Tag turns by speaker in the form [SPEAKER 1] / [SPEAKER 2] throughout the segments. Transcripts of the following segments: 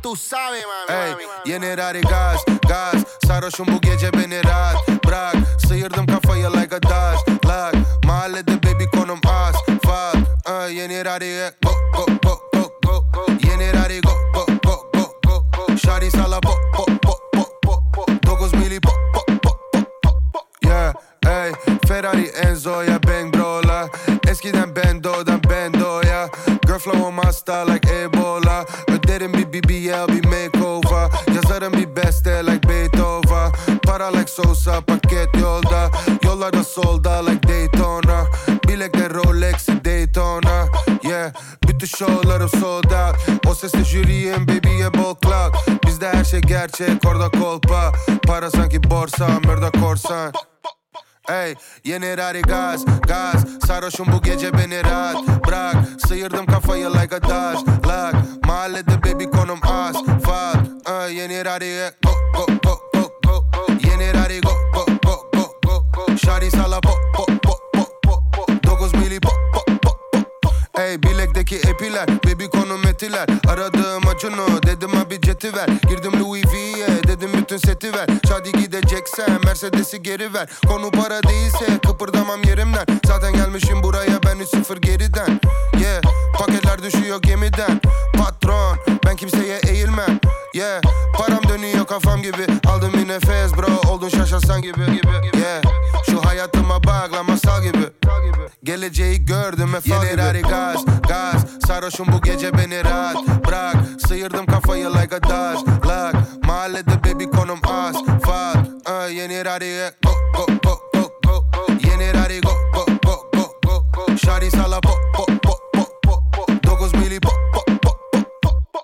[SPEAKER 1] tú sabes mami.
[SPEAKER 2] Ey, yeni rari gaz, gaz. Sarhoşum bu gece beni rahat bırak. Sıyırdım kafayı like a dash lag. Mahallede baby konum az fal. Yeni rari go go go go go go. Yeni rari go go go go go go. Şari sala po po po po po po. 9 mili po po po po po. Yeah, ey, Ferrari Enzo'ya bang bro'la. Eskiden Bendo'dan Bendo'ya. Girl flow'um hasta like Ebola. Öderim bir BBL bir makeover. Yazarım bir beste like Beethoven. Para like Sosa paket yolda. Yollarda solda like Daytona. Bilekler Rolex'i Daytona. Yeah, bütün showlarım sold out. O sesle jüriyim baby'ye bol clout. Bizde her şey gerçek orada kolpa. Para sanki borsa mırda korsan. Ey, yeni rari gaz, gaz. Sarhoşum bu gece beni rahat bırak. Sıyırdım kafayı like a dash lag. Mahallede baby konum az fal. Yeni rari go go go go go go. Yeni rari go go go go go go. Şari sala po po po po po po. 9 mili po po po po po. Ey, bilekteki epiler baby konum etiler. Aradığım Acun'u dedim abi jeti ver. Girdim Louis V'ye dedim bütün seti ver. Şadi gideceksen Mercedes'i geri ver. Konu para değilse kıpırdamam yerimden. Zaten gelmişim buraya ben 3-0 geriden. Yeah, paketler düşüyor gemiden. Patron ben kimseye eğilmem. Yeah, param dönüyor kafam gibi. Aldım bir nefes bro oldun şaşırsan gibi. Yeah, şu hayatıma bak lan masal gibi. Geleceği gördüm ve yeni rari gaz, gaz. Sarhoşum bu gece beni rahat bırak. Sıyırdım kafayı like a dash lag. Mahallede baby konum az fal. Yeni rari go go go go go go. Yeni rari go go go go go go. Şari sala po po po po po po. 9 mili po po po po po.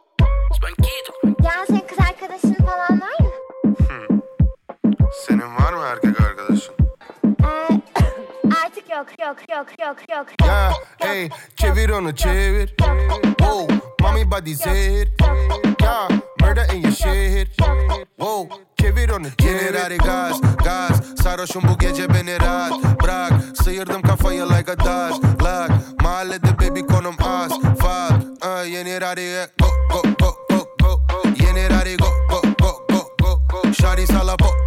[SPEAKER 3] Ya senin kız arkadaşın falan var mı?
[SPEAKER 2] Senin var mı erkek arkadaşın?
[SPEAKER 3] Artık yok.
[SPEAKER 2] Ya hey, çevir onu çevir. Wow, mommy body zehir. Ya murder in your shit. Wow, çevir onu çevir. Yeni rari gaz, gaz. Sarhoşum bu gece beni rahat bırak. Sıyırdım kafayı like a dash lag. Mahallede baby konum az fal. Yeni rari go go go go go go. Yeni rari go go go go go go. Şari sala po